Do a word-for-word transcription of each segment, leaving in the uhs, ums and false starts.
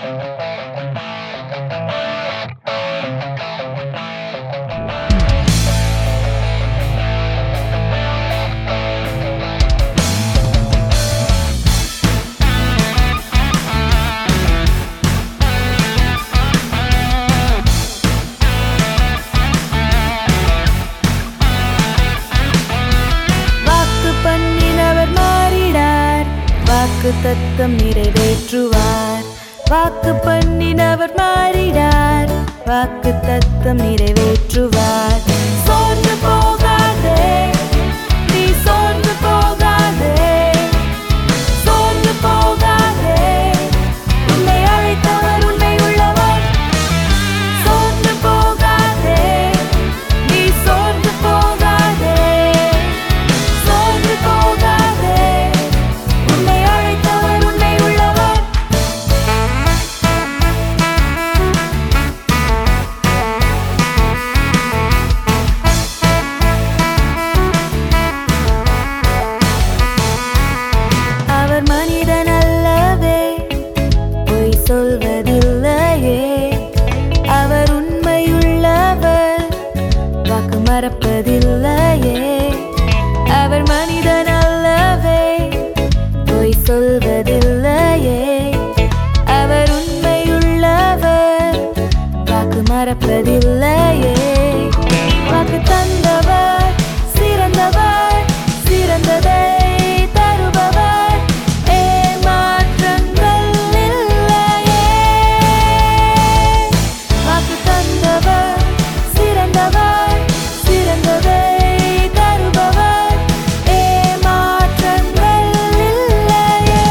வாக்கு தத்தம் நிறைவேற்றுவார். வாக்கு பண்ணினவர் மாறிடார். வாக்கு தத்தம் நிறைவேற்றுவார். சோர்ந்து போகாதே, நீ சோர்ந்து போகாதே, சோர்ந்து போகாதே, உன்னை அழைத்தவர் உன்னை உள்ளவர். சோர்ந்து போகாதே, நீ சோர்ந்து போகாதே, சோர்ந்து போகாதே, உன்னை அழைத்தவர் உன்னை உள்ளவர். அவர் மனிதன் அல்லவே, பொய் சொல்வதில்லையே. அவர் உண்மையுள்ளவர், வாக்கு மறப்பதில்லையே. அவர் மனிதன் அல்லவே, பொய் சொல்வதில்லையே. அவர் உண்மையுள்ளவர், வாக்கு மறப்பதில்லையே. வாக்கு தந்தவர் சிறந்தவர், சிறந்ததை தருபவர், ஏமாற்றங்கள் இல்லையே. வாக்கு தந்தவர் சிறந்தவர், சிறந்ததை தருபவர், ஏமாற்றங்கள் இல்லையே.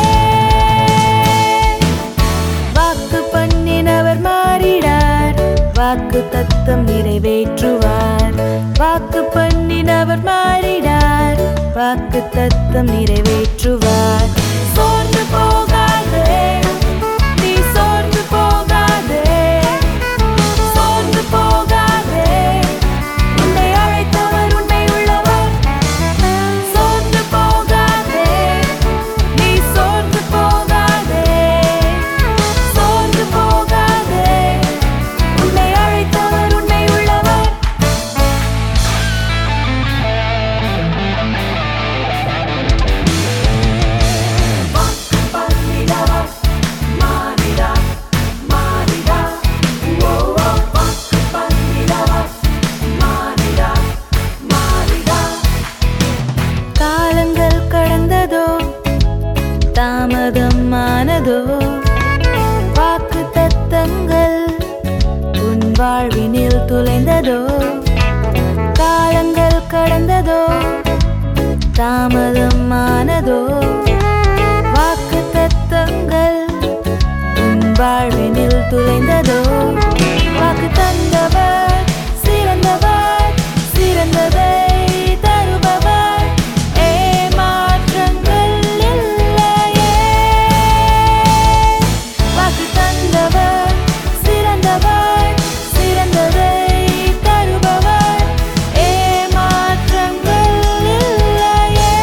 வாக்கு பண்ணினவர் மாறிடார். வாக்கு தத்தம் நிறைவேற்றுவார். வாக்கு பண்ணினவர் மாறிடார். வாக்கு தத்தம் நிறைவேற்றுவார். சோர்ந்து போகாதே, நீ சோர்ந்து போகாதே, சோர்ந்து போகாதே, உன்னை அழைத்தவர் உன்னை உள்ளவர். சோர்ந்து போகாதே, நீ சோர்ந்து போகாதே, சோர்ந்து போகாதே, உன்னை அழைத்தவர் உன்னை உள்ளவர். வாக்கு பண்ணினவர் மாறிடார், மாறிடார். ஓ ஓ, வாக்கு பண்ணினவர் மாறிடார், மாறிடார். காலங்கள் கடந்ததோ, தாமதமானதோ, வாக்கு தத்தங்கள் உன் வாழ்வினில் துளைந்ததோ. காலங்கள் கடந்ததோ, தாமதமானதோ, வாக்கு தத்தங்கள் உன் வாழ்வினில் துளைந்ததோ. வாக்கு தந்தவர் சிறந்தவர், சிறந்ததை தருபவர், ஏமாற்றங்கள் இல்லையே. வாக்கு தந்தவர் சிறந்தவர், சிறந்ததை தருபவர், ஏமாற்றங்கள் இல்லையே.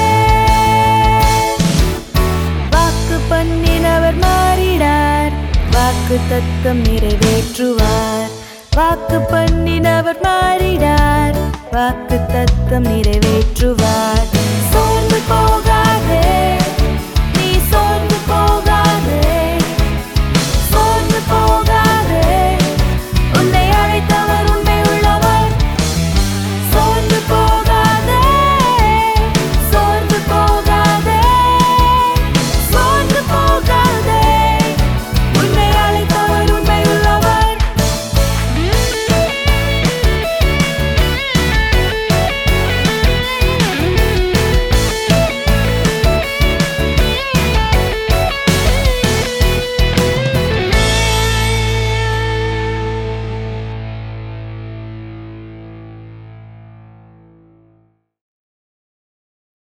வாக்கு பண்ணினவர் மாறிடார். வாக்கு தத்தம் நிறைவேற்றுவார். வாக்கு பண்ணினவர் மாறிடார். வாக்கு தத்தம் நிறைவேற்றுவார். சோர்ந்து போகாதே,